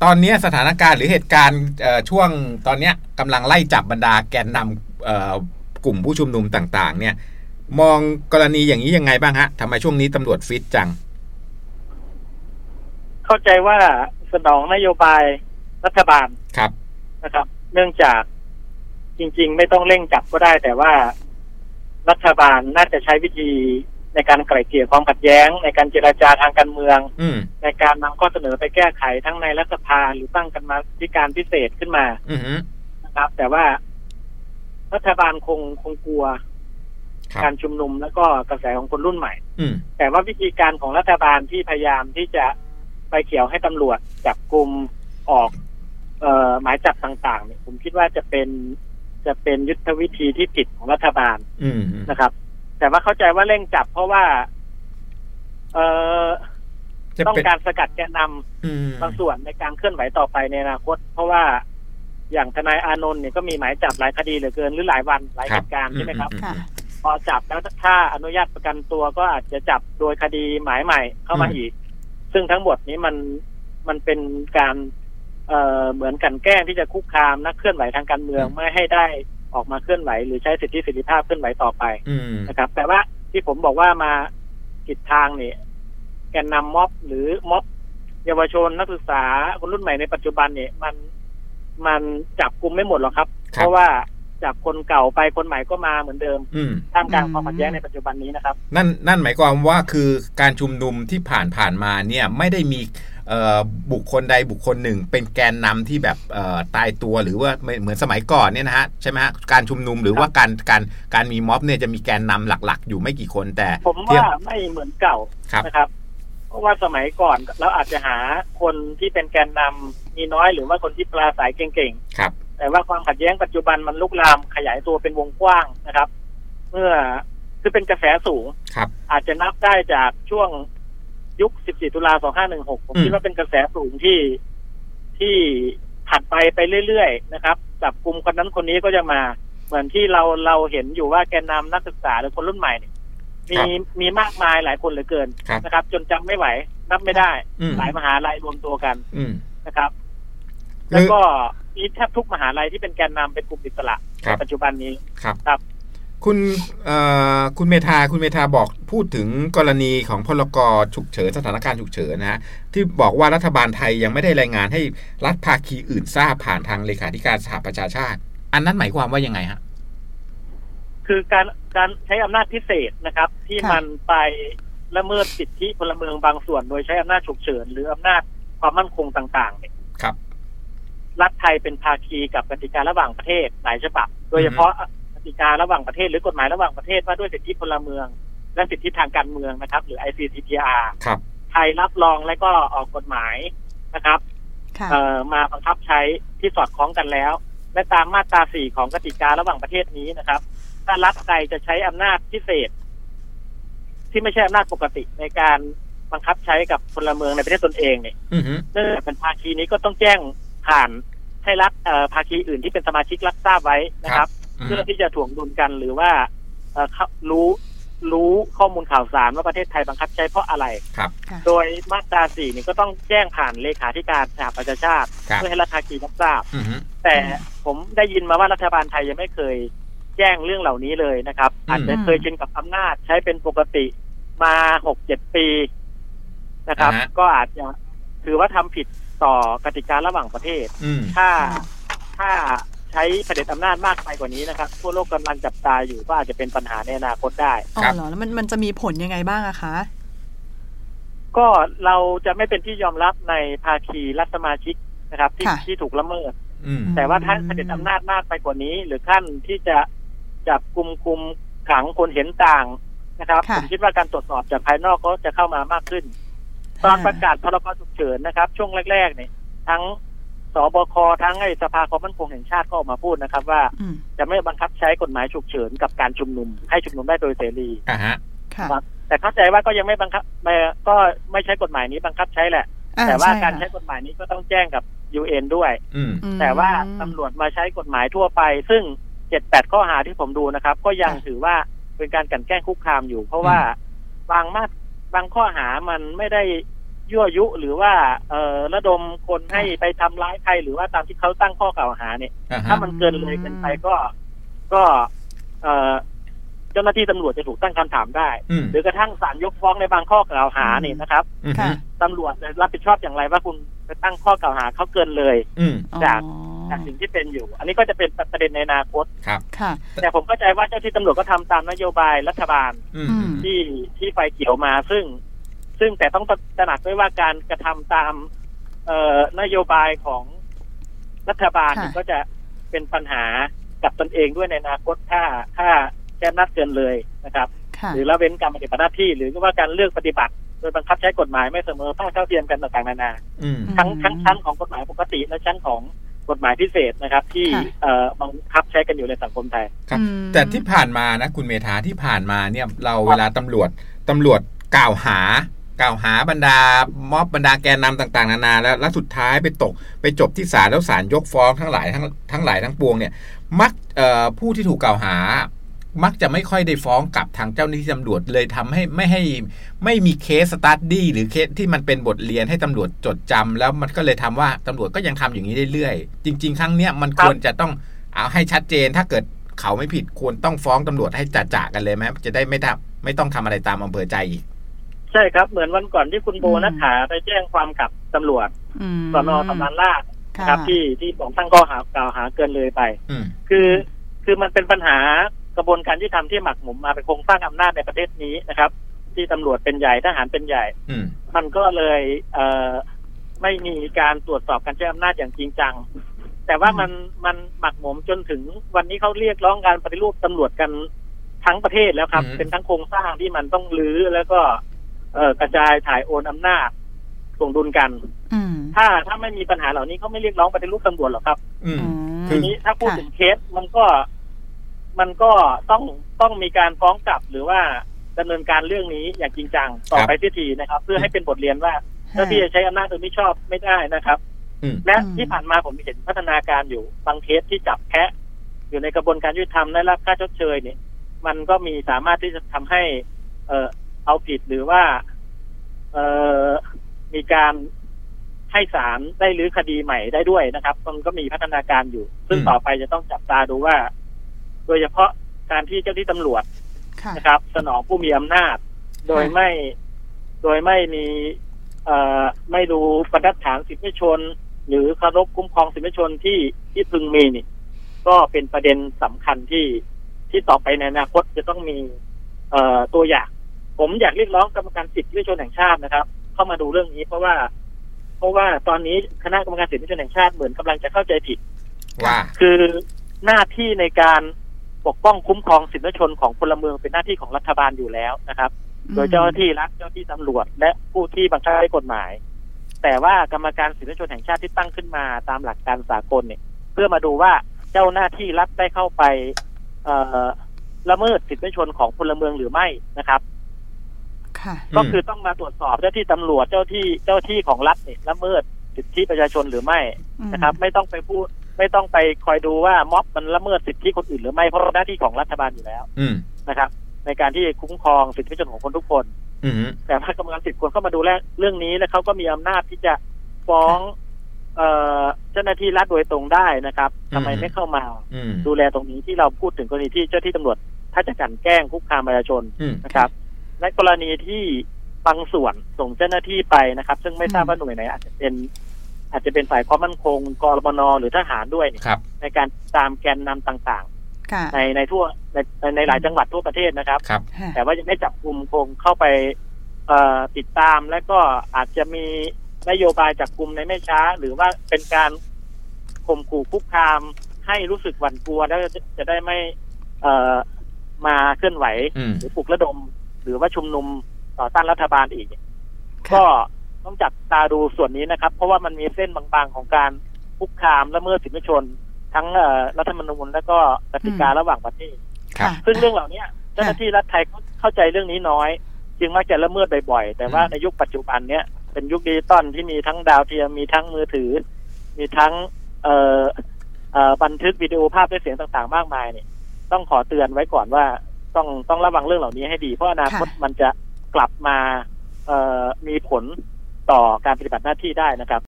ตอนนี้สถานการณ์หรือเหตุการณ์ช่วงตอนนี้กำลังไล่จับบรรดาแกนนำกลุ่มผู้ชุมนุมต่างๆเนี่ยมองกรณีอย่างนี้ยังไงบ้างฮะทำไมช่วงนี้ตำรวจฟิตจังเข้าใจว่าสนองนโยบายรัฐบาลครับนะครับเนื่องจากจริงๆไม่ต้องเร่งจับก็ได้แต่ว่ารัฐบาลน่าจะใช้วิธีในการไกล่เกลี่ยความขัดแย้งในการเจรจาทางการเมืองในการนำข้อเสนอไปแก้ไขทั้งในรัฐสภาหรือตั้งกันมาธิการพิเศษขึ้นมานะครับแต่ว่ารัฐบาลคงกลัวการชุมนุมแล้วก็กระแสของคนรุ่นใหม่แต่ว่าวิธีการของรัฐบาลที่พยายามที่จะไปเขี่ยวให้ตำรวจจับกุมออกหมายจับต่างๆเนี่ยผมคิดว่าจะเป็นยุทธวิธีที่ผิดของรัฐบาลนะครับแต่ว่าเข้าใจว่าเร่งจับเพราะว่าต้องการสกัดแกนนำบางส่วนในการเคลื่อนไหวต่อไปในอนาคตเพราะว่าอย่างทนายอานนท์เนี่ยก็มีหมายจับหลายคดีเหลือเกินหรือหลายวันหลายเหตุการณ์ใช่ไหมครับพอจับแล้วถ้าอนุญาตประกันตัวก็อาจจะจับโดยคดีหมายใหม่เข้ามาอีกซึ่งทั้งหมดนี้มันเป็นการเหมือนกันแกล้งที่จะคุกคามนักเคลื่อนไหวทางการเมืองไม่ให้ได้ออกมาเคลื่อนไหวหรือใช้สิทธิเสรีภาพเคลื่อนไหวต่อไปนะครับแต่ว่าที่ผมบอกว่ามาผิดทางเนี่ยแกนนำม็อบหรือม็อบเยาวชนนักศึกษาคนรุ่นใหม่ในปัจจุบันเนี่ยมันจับกุมไม่หมดหรอกครับเพราะว่าจับคนเก่าไปคนใหม่ก็มาเหมือนเดิมท่ามกลางความขัดแย้งในปัจจุบันนี้นะครับนั่นหมายความว่าคือการชุมนุมที่ผ่านมาเนี่ยไม่ได้มีบุคคลใดบุคคลหนึ่งเป็นแกนนำที่แบบตายตัวหรือว่าเหมือนสมัยก่อนเนี่ยนะฮะใช่ไหมฮะการชุมนุมหรือว่าการมีม็อบเนี่ยจะมีแกนนำหลักๆอยู่ไม่กี่คนแต่ผมว่าไม่เหมือนเก่านะครับเพราะว่าสมัยก่อนเราอาจจะหาคนที่เป็นแกนนำมีน้อยหรือว่าคนที่ปราศัยเก่งๆแต่ว่าความขัดแย้งปัจจุบันมันลุกลามขยายตัวเป็นวงกว้างนะครับเมื่อคือเป็นกระแสสูงอาจจะนับได้จากช่วงยุค 14 ตุลา 2516 ผมคิดว่าเป็นกระแสสูงที่ถัดไปเรื่อยๆนะครับจับกลุ่มคนนั้นคนนี้ก็จะมาเหมือนที่เราเห็นอยู่ว่าแกนนำนักศึกษาหรือคนรุ่นใหม่เนี่ยมีมากมายหลายคนเหลือเกินนะครับจนจำไม่ไหวนับไม่ได้หลายมหาลัยรวมตัวกันนะครับแล้วก็มีแทบทุกมหาลัยที่เป็นแกนนำเป็นกลุ่มอิสระในปัจจุบันนี้ครับคุณเมธาบอกพูดถึงกรณีของพรกฉุกเฉินสถานการณ์ฉุกเฉินนะฮะที่บอกว่ารัฐบาลไทยยังไม่ได้รายงานให้รัฐภาคีอื่นทราบผ่านทางเลขาธิการสหประชาชาติอันนั้นหมายความว่ายังไงฮะคือการใช้อำนาจพิเศษนะครับที่มันไปละเมิดสิทธิพลเมืองบางส่วนโดยใช้อำนาจฉุกเฉินหรืออำนาจความมั่นคงต่างๆเนี่ยครับรัฐไทยเป็นภาคีกับกติการะหว่างประเทศหลายฉบับโดยเฉพาะกติการะหว่างประเทศหรือกฎหมายระหว่างประเทศว่าด้วยสิทธิพลเมืองและสิทธิทางการเมืองนะครับหรือ ICCPR ครับไทยรับรองและก็ออกกฎหมายนะครับมาบังคับใช้ที่สอดคล้องกันแล้วและตามมาตรา 4 ของกติการะหว่างประเทศนี้นะครับถ้ารัฐใดจะใช้อำนาจพิเศษที่ไม่ใช่อำนาจปกติในการบังคับใช้กับพลเมืองในประเทศตนเองเนี่ยเนื่องจากเป็นภาคีนี้ก็ต้องแจ้งผ่านให้รัฐภาคีอื่นที่เป็นสมาชิกรับทราบไว้นะครับเพื่อที่จะถ่วงดุลกันหรือว่ารู้ข้อมูลข่าวสารว่าประเทศไทยบังคับใช้เพราะอะไรโดยมาตรา 4 นี่ก็ต้องแจ้งผ่านเลขาธิการสหประชาชาติเพื่อให้รัฐภาคีรับทราบแต่ผมได้ยินมาว่ารัฐบาลไทยยังไม่เคยแจ้งเรื่องเหล่านี้เลยนะครับอาจจะเคยชินกับอำนาจใช้เป็นปกติมา 6-7 ปีนะครับก็อาจจะถือว่าทำผิดต่อกติการะหว่างประเทศถ้าใช้เผด็จอำนาจมากไปกว่านี้นะครับทั่วโลกกำลังจับตาอยู่ก็อาจจะเป็นปัญหาในอนาคตได้อ๋อเหรอแล้วมันจะมีผลยังไงบ้างอะคะก็เราจะไม่เป็นที่ยอมรับในภาคีรัฐสมาชิกนะครับที่ถูกละเมิดแต่ว่าถ้าเผด็จอำนาจมากไปกว่านี้หรือขั้นที่จะจับกุมขังคนเห็นต่างนะครับผมคิดว่าการตรวจสอบจากภายนอกก็จะเข้ามามากขึ้นตอนประกาศพรกฉุกเฉินนะครับช่วงแรกๆเนี่ยทั้งสบคทั้งสภาความมั่นคงแห่งชาติก็ออกมาพูดนะครับว่าจะไม่บังคับใช้กฎหมายฉุกเฉินกับการชุมนุมให้ชุมนุมได้โดยเสรีแต่เข้าใจว่าก็ยังไม่บังคับก็ไม่ใช้กฎหมายนี้บังคับใช้แหละแต่ว่าการใช้กฎหมายนี้ก็ต้องแจ้งกับ UN ด้วยแต่ว่าตำรวจมาใช้กฎหมายทั่วไปซึ่ง 7-8 ข้อหาที่ผมดูนะครับก็ยังถือว่าเป็นการกลั่นแกล้งคุกคามอยู่เพราะว่าบางข้อหามันไม่ได้ยั่วยุหรือว่าระดมคนให้ไปทำร้ายใครหรือว่าตามที่เขาตั้งข้อกล่าวหาเนี่ยถ้ามันเกินเลยเกินไปก็เจ้าหน้าที่ตำรวจจะถูกตั้งคำถามได้หรือกระทั่งศาลยกฟ้องในบางข้อกล่าวหาเนี่ยนะครับตำรวจจะรับผิดชอบอย่างไรว่าคุณไปตั้งข้อกล่าวหาเขาเกินเลยจากสิ่งที่เป็นอยู่อันนี้ก็จะเป็นประเด็นในอนาคตครับแต่ผมเข้าใจว่าเจ้าที่ตำรวจก็ทำตามนโยบายรัฐบาลที่ไฟเขียวมาซึ่งแต่ต้องตระหนักด้วยว่าการกระทำตามนโยบายของรัฐบาลก็จะเป็นปัญหากับตนเองด้วยในอนาคตถ้าแค่นัดเกินเลยนะครับหรือละเว้นการปฏิบัติหน้าที่หรือว่าการเลือกปฏิบัติโดยบังคับใช้กฎหมายไม่เสมอภาคเท่าเทียมกันต่างๆนานาทั้งชั้นของกฎหมายปกติและชั้นของกฎหมายพิเศษนะครับที่บังคับใช้กันอยู่ในสังคมไทยครับแต่ที่ผ่านมานะคุณเมธาที่ผ่านมาเนี่ยเราเวลาตำรวจกล่าวหาบรรดาม็อบบรรดาแกนนำต่างๆนานาแล้วสุดท้ายไปจบที่ศาลแล้วศาลยกฟ้องทั้งหลายทั้งปวงเนี่ยมักผู้ที่ถูกกล่าวหามักจะไม่ค่อยได้ฟ้องกับทางเจ้าหน้าที่ตำรวจเลยทำให้ไม่มีเคสสตั๊ดดี้หรือเคสที่มันเป็นบทเรียนให้ตำรวจจดจำแล้วมันก็เลยทำว่าตำรวจก็ยังทำอย่างนี้เรื่อยๆจริงๆครั้งเนี้ยมันควรจะต้องเอาให้ชัดเจนถ้าเกิดเขาไม่ผิดควรต้องฟ้องตำรวจให้จ่าๆกันเลยไหมจะได้ไม่ต้องทำอะไรตามอำเภอใจอีกใช่ครับเหมือนวันก่อนที่คุณโบนัฐฐาไปแจ้งความกับตำรวจสน.สำนักราษฎร์ครับที่ผมตั้งข้อกล่าวหาเกินเลยไปคือมันเป็นปัญหากระบวนการยุติธรรมที่หมักหมมมาเป็นโครงสร้างอำนาจในประเทศนี้นะครับที่ตำรวจเป็นใหญ่ทหารเป็นใหญ่มันก็เลยไม่มีการตรวจสอบการใช้อำนาจอย่างจริงจังแต่ว่ามันหมักหมมจนถึงวันนี้เขาเรียกร้องการปฏิรูปตำรวจกันทั้งประเทศแล้วครับเป็นทั้งโครงสร้างที่มันต้องรื้อแล้วก็กระจายถ่ายโอนอำนาจส่งดุลกันถ้าไม่มีปัญหาเหล่านี้เขาไม่เรียกร้องปฏิรูปตำรวจหรอกครับทีนี้ถ้าพูดถึงเคสมันก็ต้องมีการฟ้องกลับหรือว่าดำเนินการเรื่องนี้อย่างจริงจังต่อไปทีนะครับเพื่อให้เป็นบทเรียนว่าเจ้าที่จะใช้อำนาจโดยไม่ชอบไม่ได้นะครับและที่ผ่านมาผมเห็นพัฒนาการอยู่บางเคสที่จับแพะอยู่ในกระบวนการยุติธรรมได้รับค่าชดเชยเนี่ยมันก็มีสามารถที่จะทำให้เอาผิดหรือว่ามีการให้ศาลได้รื้อคดีใหม่ได้ด้วยนะครับมันก็มีพัฒนาการอยู่ซึ่งต่อไปจะต้องจับตาดูว่าโดยเฉพาะการที่เจ้าที่ตำรวจนะครับสนองผู้มีอำนาจโดยไม่มีไม่ดูบรรทัดฐานสิทธิชนหรือเคารพคุ้มครองสิทธิชนที่พึงมีนี่ก็เป็นประเด็นสำคัญที่ต่อไปในอนาคตจะต้องมีตัวอย่างผมอยากเรียกร้องกรรมการสิทธิชนแห่งชาตินะครับเข้ามาดูเรื่องนี้เพราะว่าตอนนี้คณะกรรมการสิทธิชนแห่งชาติเหมือนกำลังจะเข้าใจผิดว่าคือหน้าที่ในการปกป้องคุ้มครองสิทธิชนของพลเมืองเป็นหน้าที่ของรัฐบาลอยู่แล้วนะครับโดยเจ้าหน้าที่รัฐเจ้าหน้าที่ตำรวจและผู้ที่บังคับใช้กฎหมายแต่ว่ากรรมการสิทธิชนแห่งชาติที่ตั้งขึ้นมาตามหลักการสากลเนี่ยเพื่อมาดูว่าเจ้าหน้าที่รัฐได้เข้าไปละเมิดสิทธิชนของพลเมืองหรือไม่นะครับก็คือต้องมาตรวจสอบเจ้าที่ตำรวจเจ้าที่ของรัฐเนี่ยละเมิดสิทธิประชาชนหรือไม่นะครับไม่ต้องไปคอยดูว่าม็อบมันละเมิดสิทธิคนอื่นหรือไม่เพราะหน้าที่ของรัฐบาลอยู่แล้วนะครับในการที่คุ้มครองสิทธิประชาชนของคนทุกคนแต่ว่ากรรมการสิทธิคนเข้ามาดูแลเรื่องนี้แล้วเขาก็มีอำนาจที่จะฟ้องเจ้าหน้าที่รัฐโดยตรงได้นะครับทำไมไม่เข้ามาดูแลตรงนี้ที่เราพูดถึงกรณีที่เจ้าที่ตำรวจถ้าจะกลั่นแกล้งคุกคามประชาชนนะครับในกรณีที่บางส่วนส่งเจ้าหน้าที่ไปนะครับซึ่งไม่ทราบว่าหน่วยไหนอาจจะเป็นฝ่ายความมั่นคงกรมน.หรือทหารด้วยในการตามแกนนำต่างๆในทั่วในหลายจังหวัดทั่วประเทศนะครับแต่ว่ายังไม่จับกุมคงเข้าไปติดตามและก็อาจจะมีนโยบายจับกุมในไม่ช้าหรือว่าเป็นการข่มขู่คุกคามให้รู้สึกหวั่นกลัวแล้วจะได้ไม่มาเคลื่อนไหวหรือปลุกระดมหรือว่าชุมนุมต่อต้านรัฐบาลอีกก็ต้องจับตาดูส่วนนี้นะครับเพราะว่ามันมีเส้นบางๆของการคุกคามละเมิดสิทธิชนทั้งรัฐธรรมนูญและก็กติการะหว่างประเทศซึ่งเรื่องเหล่านี้เจ้าหน้าที่รัฐไทยเข้าใจเรื่องนี้น้อยจึงมักจะละเมิดบ่อยๆแต่ว่าในยุคปัจจุบันเนี้ยเป็นยุคดิจิตอลที่มีทั้งดาวเทียมมีทั้งมือถือมีทั้งบันทึกวิดีโอภาพและเสียงต่างๆมากมายเนี่ยต้องขอเตือนไว้ก่อนว่าต้องระวังเรื่องเหล่านี้ให้ดีเพราะอนาคตมันจะกลับมามีผลต่อการปฏิบัติหน้าที่ได้นะครับ